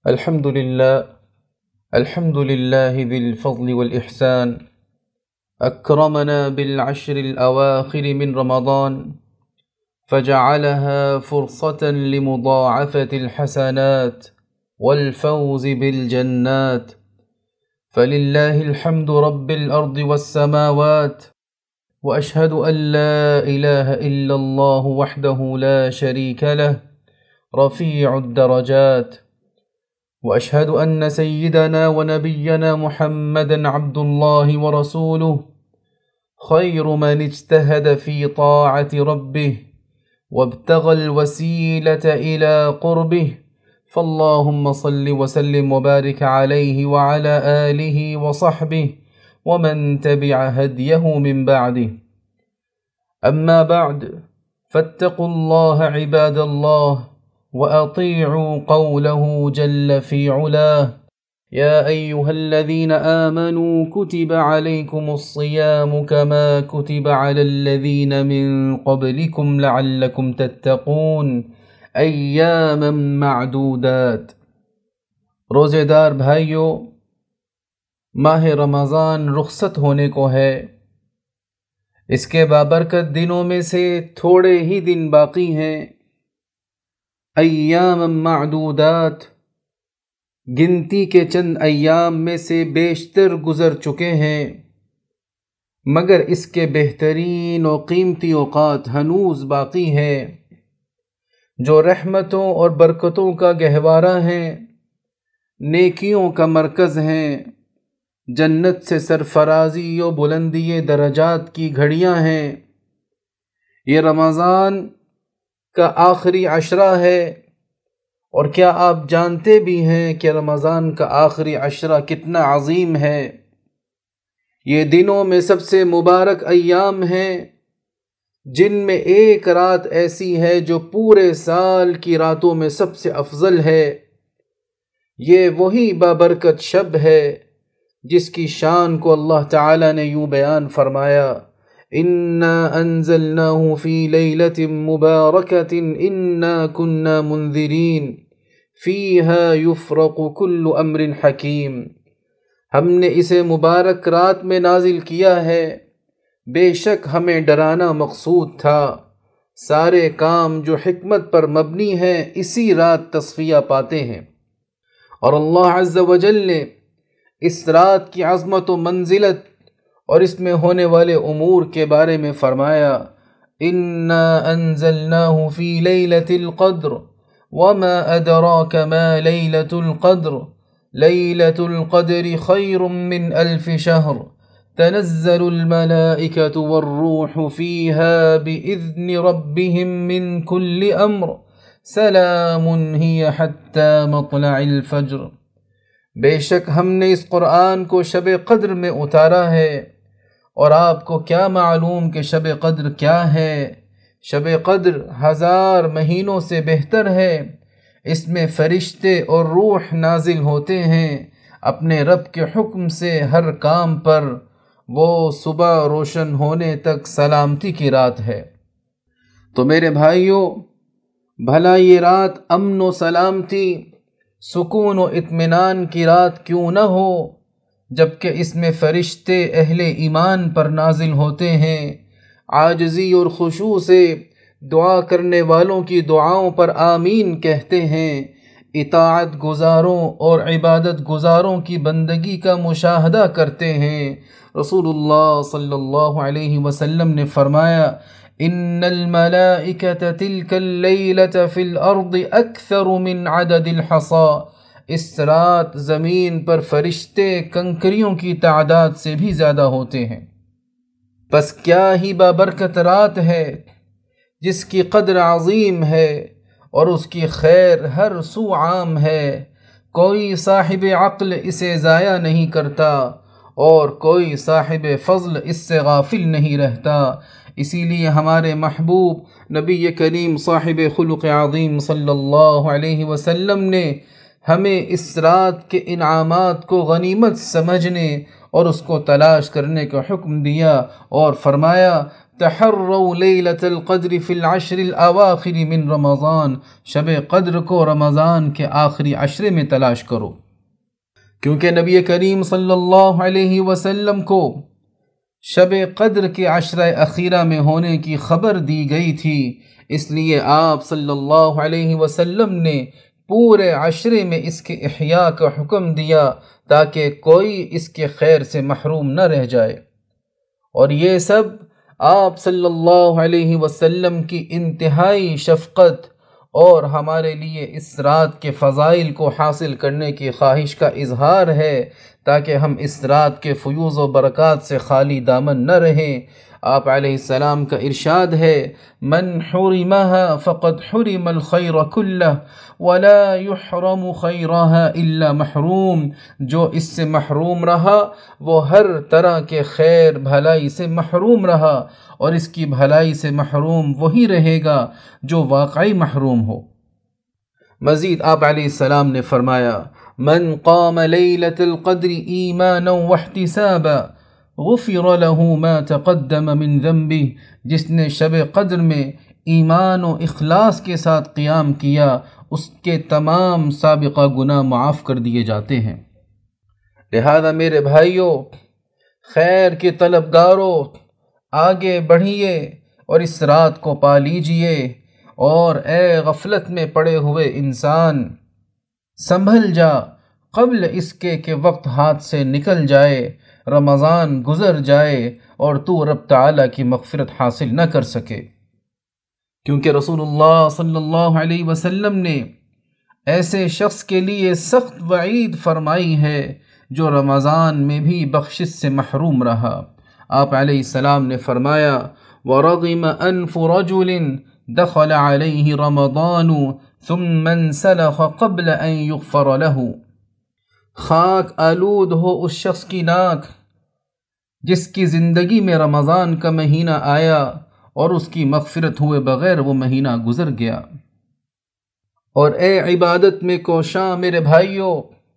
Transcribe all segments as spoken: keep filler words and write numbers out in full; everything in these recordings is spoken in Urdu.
الحمد لله الحمد لله ذي الفضل والإحسان أكرمنا بالعشر الأواخر من رمضان فجعلها فرصة لمضاعفة الحسنات والفوز بالجنات، فلله الحمد رب الأرض والسماوات، وأشهد أن لا إله إلا الله وحده لا شريك له رفيع الدرجات، وأشهد أن سيدنا ونبينا محمدًا عبد الله ورسوله خير من اجتهد في طاعة ربه وابتغى الوسيلة إلى قربه، فاللهم صل وسلم وبارك عليه وعلى آله وصحبه ومن تبع هديه من بعده. أما بعد، فاتقوا الله عباد الله وأطيعوا قوله جل في علاه: يا أيها الذين آمنوا كتب عليكم الصيام كما كتب على الذين من قبلكم لعلكم تتقون ایاما معدودات۔ روزے دار بھائیو، ماہ رمضان رخصت ہونے کو ہے۔ اس کے بابرکت دنوں میں سے تھوڑے ہی دن باقی ہیں۔ ایاما معدودات، گنتی کے چند ایام میں سے بیشتر گزر چکے ہیں، مگر اس کے بہترین و قیمتی اوقات ہنوز باقی ہیں، جو رحمتوں اور برکتوں کا گہوارہ ہیں، نیکیوں کا مرکز ہیں، جنت سے سرفرازی و بلندی درجات کی گھڑیاں ہیں۔ یہ رمضان کا آخری عشرہ ہے، اور کیا آپ جانتے بھی ہیں کہ رمضان کا آخری عشرہ کتنا عظیم ہے؟ یہ دنوں میں سب سے مبارک ایام ہیں، جن میں ایک رات ایسی ہے جو پورے سال کی راتوں میں سب سے افضل ہے۔ یہ وہی بابرکت شب ہے جس کی شان کو اللہ تعالی نے یوں بیان فرمایا: اِنَّا أَنزَلْنَاهُ فِي لَيْلَةٍ مُبَارَكَةٍ إِنَّا كُنَّا مُنذِرِينَ فِيهَا يُفْرَقُ كُلُّ أَمْرٍ حَكِيمٍ۔ ہم نے اسے مبارک رات میں نازل کیا ہے، بے شک ہمیں ڈرانا مقصود تھا۔ سارے کام جو حکمت پر مبنی ہیں اسی رات تصفیہ پاتے ہیں۔ اور اللہ عز و جل نے اس رات کی عظمت و منزلت اور اس میں ہونے والے امور کے بارے میں فرمایا: اِنَّا أَنزَلْنَاهُ فِي لَيْلَةِ الْقَدْرِ وَمَا أَدْرَاكَ مَا لَيْلَةُ الْقَدْرِ لَيْلَةُ الْقَدْرِ خَيْرٌ مِّنْ أَلْفِ شَهْرٍ تَنَزَّلُ الْمَلَائِكَةُ وَالرُّوحُ فِيهَا بِإِذْنِ رَبِّهِمْ مِنْ كُلِّ أَمْرٍ سَلَامٌ هِيَ حَتَّى مَطْلَعِ الْفَجْرِ۔ بے شک ہم نے اس قرآن کو شب قدر میں اتارا ہے، اور آپ کو کیا معلوم کہ شب قدر کیا ہے؟ شب قدر ہزار مہینوں سے بہتر ہے۔ اس میں فرشتے اور روح نازل ہوتے ہیں اپنے رب کے حکم سے ہر کام پر۔ وہ صبح روشن ہونے تک سلامتی کی رات ہے۔ تو میرے بھائیوں، بھلا یہ رات امن و سلامتی، سکون و اطمینان کی رات کیوں نہ ہو، جبکہ اس میں فرشتے اہل ایمان پر نازل ہوتے ہیں، عاجزی اور خشوع سے دعا کرنے والوں کی دعاؤں پر آمین کہتے ہیں، اطاعت گزاروں اور عبادت گزاروں کی بندگی کا مشاہدہ کرتے ہیں۔ رسول اللہ صلی اللہ علیہ وسلم نے فرمایا: ان الملائکۃ تلک اللیلۃ فی الارض اکثر من عدد الحصى۔ اس رات زمین پر فرشتے کنکریوں کی تعداد سے بھی زیادہ ہوتے ہیں۔ بس کیا ہی بابرکت رات ہے، جس کی قدر عظیم ہے اور اس کی خیر ہر سو عام ہے۔ کوئی صاحب عقل اسے ضائع نہیں کرتا، اور کوئی صاحب فضل اس سے غافل نہیں رہتا۔ اسی لیے ہمارے محبوب نبی کریم صاحب خلق عظیم صلی اللہ علیہ وسلم نے ہمیں اس رات کے انعامات کو غنیمت سمجھنے اور اس کو تلاش کرنے کا حکم دیا، اور فرمایا: تحروا لیلۃ القدر فی العشر الاواخر من رمضان، شب قدر کو رمضان کے آخری عشرے میں تلاش کرو، کیونکہ نبی کریم صلی اللہ علیہ وسلم کو شب قدر کے عشرہ اخیرہ میں ہونے کی خبر دی گئی تھی، اس لیے آپ صلی اللہ علیہ وسلم نے پورے عشرے میں اس کے احیاء کا حکم دیا تاکہ کوئی اس کے خیر سے محروم نہ رہ جائے، اور یہ سب آپ صلی اللہ علیہ وسلم کی انتہائی شفقت اور ہمارے لیے اس رات کے فضائل کو حاصل کرنے کی خواہش کا اظہار ہے، تاکہ ہم اس رات کے فیوز و برکات سے خالی دامن نہ رہیں۔ آپ علیہ السلام کا ارشاد ہے، من حرمها فقد حرم الخیر کلہ ولا يحرم خیرها الا محروم، جو اس سے محروم رہا وہ ہر طرح کے خیر بھلائی سے محروم رہا، اور اس کی بھلائی سے محروم وہی رہے گا جو واقعی محروم ہو۔ مزید آپ علیہ السلام نے فرمایا، من قام لیلۃ القدر ایمانا واحتسابا غفر له ما تقدم من ذنبه، جس نے شب قدر میں ایمان و اخلاص کے ساتھ قیام کیا اس کے تمام سابقہ گناہ معاف کر دیے جاتے ہیں۔ لہذا میرے بھائیوں، خیر کے طلبگاروں، آگے بڑھیے اور اس رات کو پا لیجئے، اور اے غفلت میں پڑے ہوئے انسان، سنبھل جا قبل اس کے کہ وقت ہاتھ سے نکل جائے، رمضان گزر جائے اور تو رب تعالیٰ کی مغفرت حاصل نہ کر سکے، کیونکہ رسول اللہ صلی اللہ علیہ وسلم نے ایسے شخص کے لیے سخت وعید فرمائی ہے جو رمضان میں بھی بخشش سے محروم رہا۔ آپ علیہ السلام نے فرمایا، وَرَغِمَ أَنْفُ رَجُلٍ دَخَلَ عَلَيْهِ رَمَضَانُ ثُمَّ انسلخ قبل أن يغفر له، خاک آلود ہو اس شخص کی ناک جس کی زندگی میں رمضان کا مہینہ آیا اور اس کی مغفرت ہوئے بغیر وہ مہینہ گزر گیا۔ اور اے عبادت میں کوشاں میرے بھائیوں،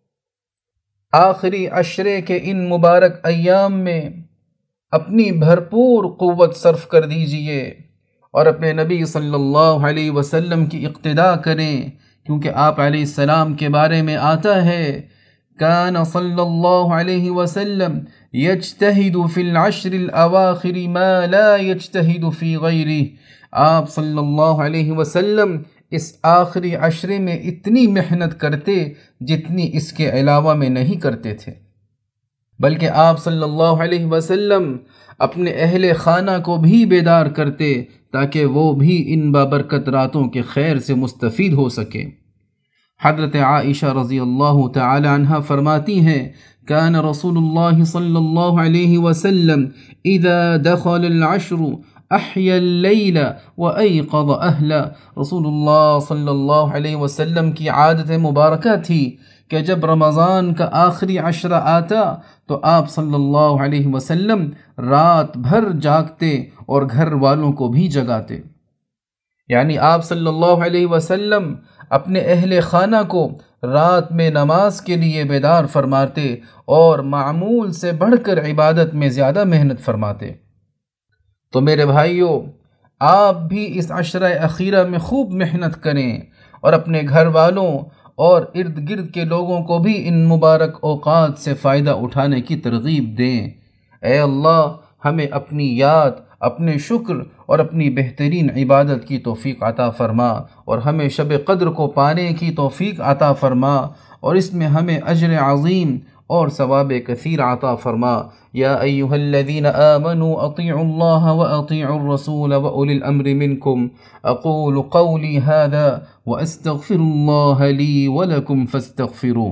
آخری عشرے کے ان مبارک ایام میں اپنی بھرپور قوت صرف کر دیجئے اور اپنے نبی صلی اللہ علیہ وسلم کی اقتداء کریں، کیونکہ آپ علیہ السلام کے بارے میں آتا ہے، کان صلی اللہ علیہ وسلم یجتہد فی العشر الاواخر ما لا یجتہد فی غیرہ، آپ صلی اللہ علیہ وسلم اس آخری عشرے میں اتنی محنت کرتے جتنی اس کے علاوہ میں نہیں کرتے تھے، بلکہ آپ صلی اللہ علیہ وسلم اپنے اہل خانہ کو بھی بیدار کرتے تاکہ وہ بھی ان بابرکت راتوں کے خیر سے مستفید ہو سکے۔ حضرت عائشہ رضی اللہ تعالی عنہ فرماتی ہیں، کان رسول اللہ صلی اللہ علیہ وسلم اذا دخل العشر احیا اللیل وایقظ اہلا، رسول اللہ صلی اللہ علیہ وسلم کی عادت مبارکہ تھی کہ جب رمضان کا آخری عشرہ آتا تو آپ صلی اللہ علیہ وسلم رات بھر جاگتے اور گھر والوں کو بھی جگاتے، یعنی آپ صلی اللہ علیہ وسلم اپنے اہل خانہ کو رات میں نماز کے لیے بیدار فرماتے اور معمول سے بڑھ کر عبادت میں زیادہ محنت فرماتے۔ تو میرے بھائیوں، آپ بھی اس عشرہ اخیرہ میں خوب محنت کریں اور اپنے گھر والوں اور ارد گرد کے لوگوں کو بھی ان مبارک اوقات سے فائدہ اٹھانے کی ترغیب دیں۔ اے اللہ، ہمیں اپنی یاد، اپنے شکر اور اپنی بہترین عبادت کی توفیق عطا فرما، اور ہمیں شب قدر کو پانے کی توفیق عطا فرما، اور اس میں ہمیں اجر عظیم اور ثواب کثیر عطا فرما۔ یا ایھا الذین آمنوا اطیعوا اللہ واطیعوا الرسول واولی الامر منکم، اقول قولی ھذا واستغفر اللہ لی ولکم فاستغفروہ۔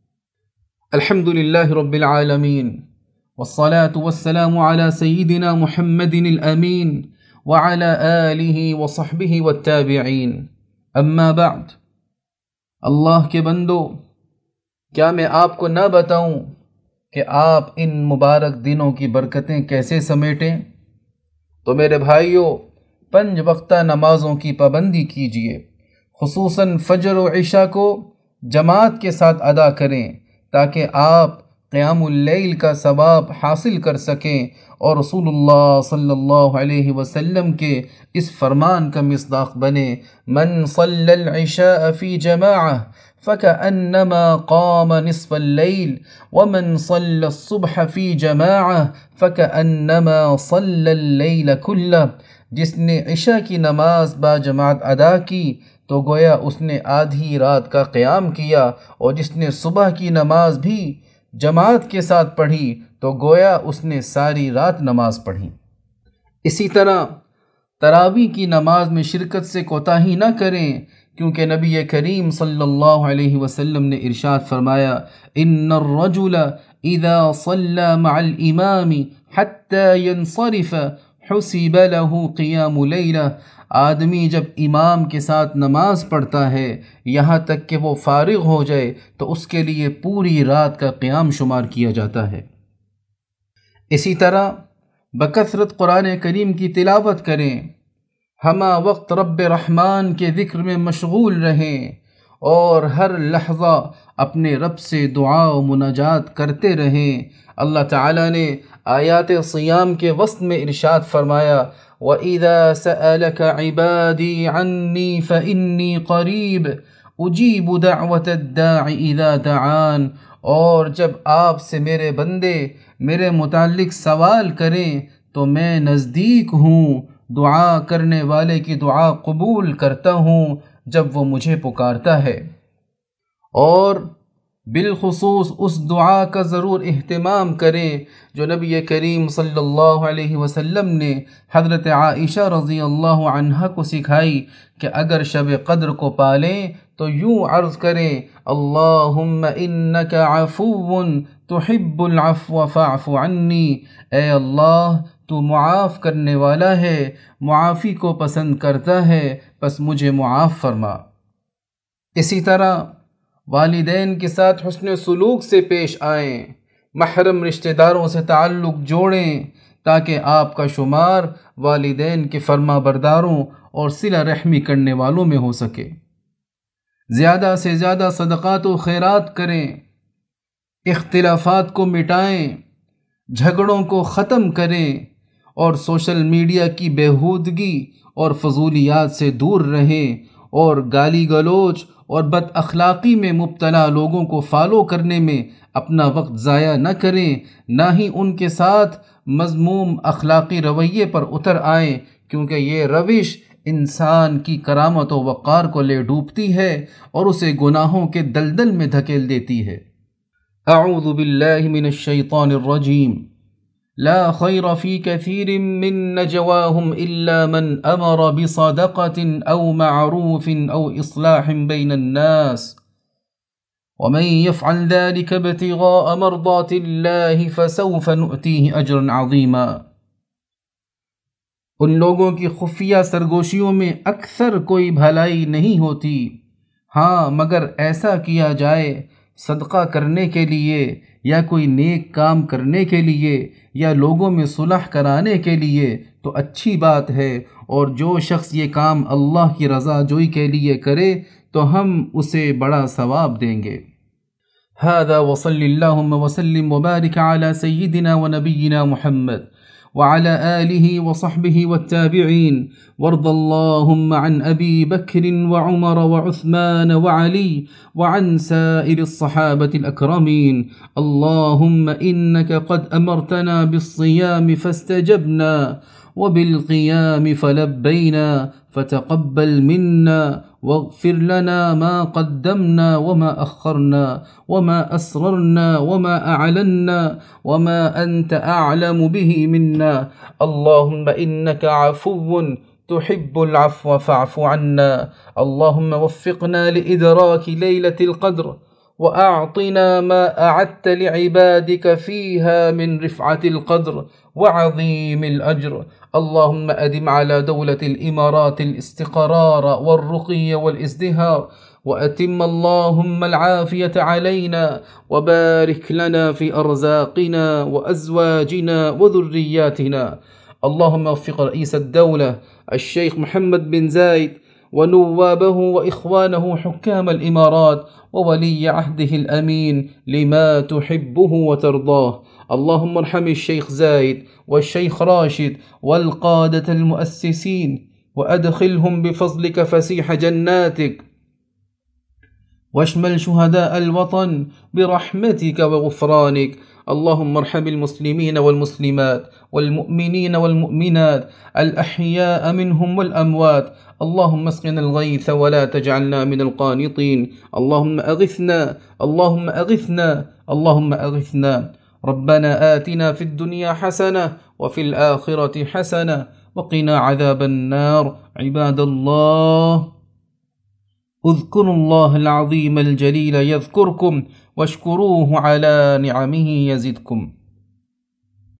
الحمد للہ رب العالمین، والصلاة والسلام على سیدنا محمد الامین وعلى آلہ وصحبہ والتابعین، اما بعد۔ اللہ کے بندو، کیا میں آپ کو نہ بتاؤں کہ آپ ان مبارک دنوں کی برکتیں کیسے سمیٹیں؟ تو میرے بھائیوں، پنج وقتہ نمازوں کی پابندی کیجیے، خصوصاً فجر و عشاء کو جماعت کے ساتھ ادا کریں، تاکہ آپ قیام اللیل کا ثواب حاصل کر سکیں اور رسول اللہ صلی اللہ علیہ وسلم کے اس فرمان کا مصداق بنے، من صلی العشاء فی جماعہ فكأنما قام نصف الليل ومن صلى الصبح في جماعة فكأنما صلى الليل كله، جس نے عشاء کی نماز با جماعت ادا کی تو گویا اس نے آدھی رات کا قیام کیا، اور جس نے صبح کی نماز بھی جماعت کے ساتھ پڑھی تو گویا اس نے ساری رات نماز پڑھی۔ اسی طرح تراویح کی نماز میں شرکت سے کوتاہی نہ کریں، کیونکہ نبی کریم صلی اللہ علیہ وسلم نے ارشاد فرمایا، ان الرجل اذا صلى مع الامام حتى ينصرف حسب له قیام لیلہ، آدمی جب امام کے ساتھ نماز پڑھتا ہے یہاں تک کہ وہ فارغ ہو جائے تو اس کے لیے پوری رات کا قیام شمار کیا جاتا ہے۔ اسی طرح بکثرت قرآن کریم کی تلاوت کریں، ہمہ وقت رب رحمان کے ذکر میں مشغول رہیں اور ہر لحظہ اپنے رب سے دعا و مناجات کرتے رہیں۔ اللہ تعالیٰ نے آیات صیام کے وسط میں ارشاد فرمایا، وَإِذَا سَأَلَكَ عِبَادِي عَنِّي فَإِنِّي قَرِيبٌ أُجِيبُ دَعْوَةَ الدَّاعِ إِذَا دَعَانِ، اور جب آپ سے میرے بندے میرے متعلق سوال کریں تو میں نزدیک ہوں، دعا کرنے والے کی دعا قبول کرتا ہوں جب وہ مجھے پکارتا ہے۔ اور بالخصوص اس دعا کا ضرور اہتمام کریں جو نبی کریم صلی اللہ علیہ وسلم نے حضرت عائشہ رضی اللہ عنہا کو سکھائی کہ اگر شب قدر کو پالیں تو یوں عرض کریں، اللہم انک عفو تحب العفو فاعف عنی، اے اللہ تو معاف کرنے والا ہے، معافی کو پسند کرتا ہے، پس مجھے معاف فرما۔ اسی طرح والدین کے ساتھ حسن سلوک سے پیش آئیں، محرم رشتہ داروں سے تعلق جوڑیں تاکہ آپ کا شمار والدین کے فرما برداروں اور صلہ رحمی کرنے والوں میں ہو سکے۔ زیادہ سے زیادہ صدقات و خیرات کریں، اختلافات کو مٹائیں، جھگڑوں کو ختم کریں اور سوشل میڈیا کی بیہودگی اور فضولیات سے دور رہیں، اور گالی گلوچ اور بد اخلاقی میں مبتلا لوگوں کو فالو کرنے میں اپنا وقت ضائع نہ کریں، نہ ہی ان کے ساتھ مذموم اخلاقی رویے پر اتر آئیں، کیونکہ یہ روش انسان کی کرامت و وقار کو لے ڈوبتی ہے اور اسے گناہوں کے دلدل میں دھکیل دیتی ہے۔ اعوذ باللہ من الشیطان الرجیم، لا خیر فی کثیر من نجواہم الا من امر بصدقۃ او معروف او اصلاح بین الناس ومن يفعل ذلك ابتغاء مرضات الله فسوف نؤتيه اجرا عظیما۔ ان لوگوں کی خفیہ سرگوشیوں میں اکثر کوئی بھلائی نہیں ہوتی، ہاں مگر ایسا کیا جائے صدقہ کرنے کے لیے یا کوئی نیک کام کرنے کے لیے یا لوگوں میں صلح کرانے کے لیے تو اچھی بات ہے، اور جو شخص یہ کام اللہ کی رضا جوئی کے لیے کرے تو ہم اسے بڑا ثواب دیں گے۔ هذا وصلی اللہم وسلم وبارک علی سیدنا ونبینا محمد وعلى آله وصحبه والتابعين، وارض اللهم عن أبي بكر وعمر وعثمان وعلي وعن سائر الصحابة الأكرمين، اللهم إنك قد أمرتنا بالصيام فاستجبنا وبالقيام فلبينا، فتقبل منا واغفر لنا ما قدمنا وما أخرنا وما أسررنا وما أعلنا وما أنت أعلم به منا، اللهم إنك عفو تحب العفو فاعف عنا، اللهم وفقنا لإدراك ليلة القدر وأعطنا ما أعدت لعبادك فيها من رفعة القدر وعظيم الأجر، اللهم أدم على دولة الإمارات الاستقرار والرقي والازدهار، وأتم اللهم العافية علينا، وبارك لنا في أرزاقنا وأزواجنا وذرياتنا، اللهم وفق رئيس الدولة الشيخ محمد بن زايد ونوابه وإخوانه حكام الإمارات وولي عهده الأمين لما تحبه وترضاه. اللهم ارحم الشيخ زايد والشيخ راشد والقادة المؤسسين وأدخلهم بفضلك فسيح جناتك، واشمل شهداء الوطن برحمتك وغفرانك. اللهم ارحم المسلمين والمسلمات والمؤمنين والمؤمنات الأحياء منهم والأموات. اللهم اسقنا الغيث ولا تجعلنا من القانطين. اللهم أغثنا اللهم أغثنا اللهم أغثنا. ربنا آتنا في الدنيا حسنة وفي الآخرة حسنة وقنا عذاب النار. عباد الله، اذكروا الله العظيم الجليل يذكركم واشكروه على نعمه يزدكم.